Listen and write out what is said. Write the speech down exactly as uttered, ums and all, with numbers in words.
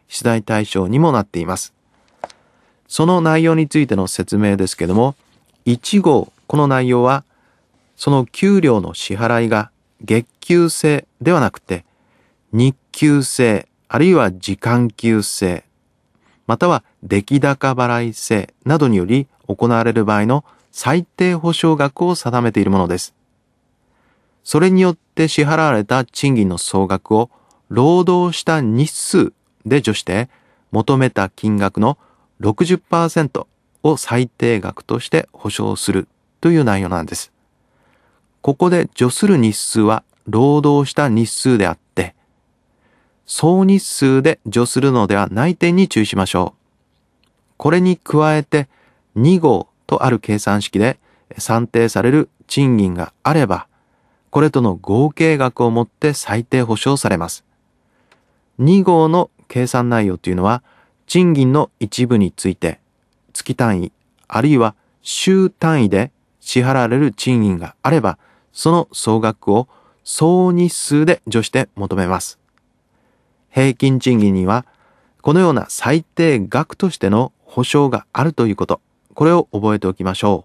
出題対象にもなっています。その内容についての説明ですけども、いち号、この内容は、その給料の支払いが月給制ではなくて、日給制、あるいは時間給制、または出来高払い制などにより行われる場合の最低保障額を定めているものです。それによって支払われた賃金の総額を労働した日数で除して求めた金額の ろくじゅっパーセント を最低額として保証するという内容なんです。ここで除する日数は労働した日数であって、総日数で除するのではない点に注意しましょう。これに加えてに号とある計算式で算定される賃金があれば、これとの合計額をもって最低保証されます。に号の計算内容というのは、賃金の一部について月単位あるいは週単位で支払われる賃金があれば、その総額を総日数で除して求めます。平均賃金にはこのような最低額としての保証があるということ、これを覚えておきましょ